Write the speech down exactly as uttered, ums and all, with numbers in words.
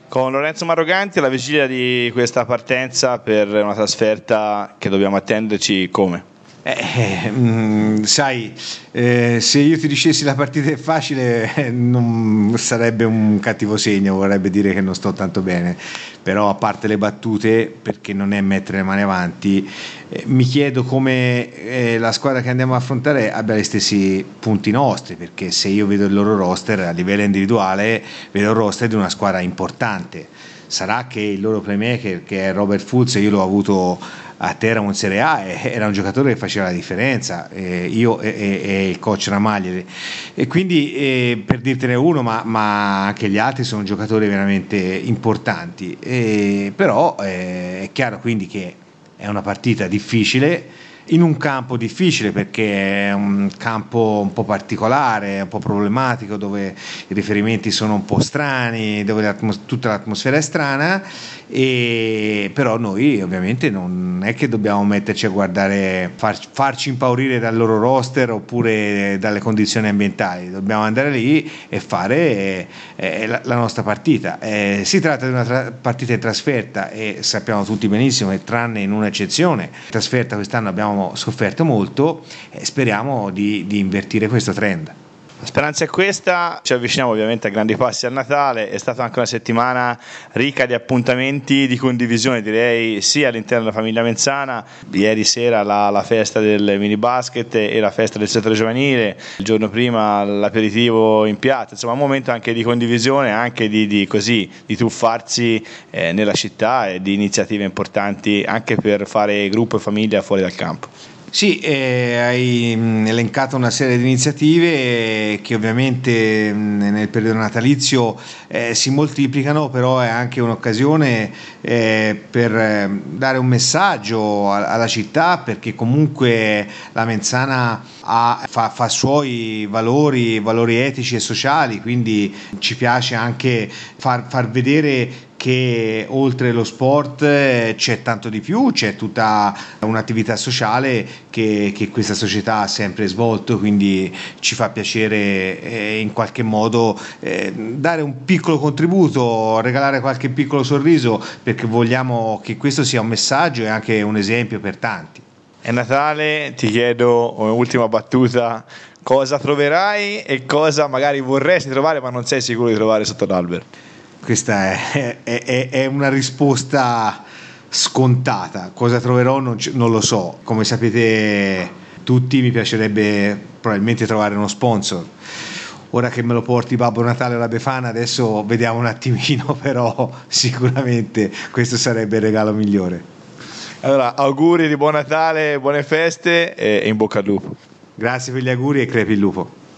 Con Lorenzo Maroganti alla vigilia di questa partenza per una trasferta che dobbiamo attenderci come? Eh, mh, sai, eh, se io ti dicessi la partita è facile eh, non sarebbe un cattivo segno, vorrebbe dire che non sto tanto bene, però a parte le battute, perché non è mettere le mani avanti, eh, mi chiedo come eh, la squadra che andiamo a affrontare abbia gli stessi punti nostri, perché se io vedo il loro roster a livello individuale, vedo il roster di una squadra importante. Sarà che il loro playmaker, che è Robert Fultz, io l'ho avuto a Teramo in Serie A, era un giocatore che faceva la differenza, eh, io e, e il coach Ramaglia, e quindi eh, per dirtene uno, ma, ma anche gli altri sono giocatori veramente importanti, eh, però eh, è chiaro quindi che è una partita difficile in un campo difficile, perché è un campo un po' particolare, un po' problematico, dove i riferimenti sono un po' strani, dove l'atmos- tutta l'atmosfera è strana, e però noi ovviamente non è che dobbiamo metterci a guardare, far, farci impaurire dal loro roster oppure dalle condizioni ambientali, dobbiamo andare lì e fare eh, la, la nostra partita. Eh, si tratta di una tra- partita in trasferta e sappiamo tutti benissimo che tranne in un'eccezione, in trasferta quest'anno abbiamo sofferto molto, e speriamo di, di invertire questo trend. La speranza è questa, ci avviciniamo ovviamente a grandi passi al Natale, è stata anche una settimana ricca di appuntamenti, di condivisione, direi, sia all'interno della famiglia Menzana. Ieri sera la, la festa del mini basket e la festa del settore giovanile, il giorno prima l'aperitivo in piazza, insomma un momento anche di condivisione, anche di, di, così, di tuffarsi eh, nella città e di iniziative importanti anche per fare gruppo e famiglia fuori dal campo. Sì, eh, hai elencato una serie di iniziative che ovviamente nel periodo natalizio eh, si moltiplicano, però è anche un'occasione eh, per dare un messaggio alla città, perché comunque la Menzana ha, fa, fa suoi valori, valori etici e sociali, quindi ci piace anche far, far vedere che oltre lo sport c'è tanto di più, c'è tutta un'attività sociale che, che questa società ha sempre svolto, quindi ci fa piacere eh, in qualche modo eh, dare un piccolo contributo, regalare qualche piccolo sorriso, perché vogliamo che questo sia un messaggio e anche un esempio per tanti. È Natale, ti chiedo un'ultima battuta, cosa troverai e cosa magari vorresti trovare ma non sei sicuro di trovare sotto l'albero? Questa è, è, è una risposta scontata. Cosa troverò non, non lo so. Come sapete tutti, mi piacerebbe probabilmente trovare uno sponsor. Ora che me lo porti Babbo Natale alla Befana, adesso vediamo un attimino, però sicuramente questo sarebbe il regalo migliore. Allora, auguri di buon Natale, buone feste e in bocca al lupo. Grazie per gli auguri e crepi il lupo.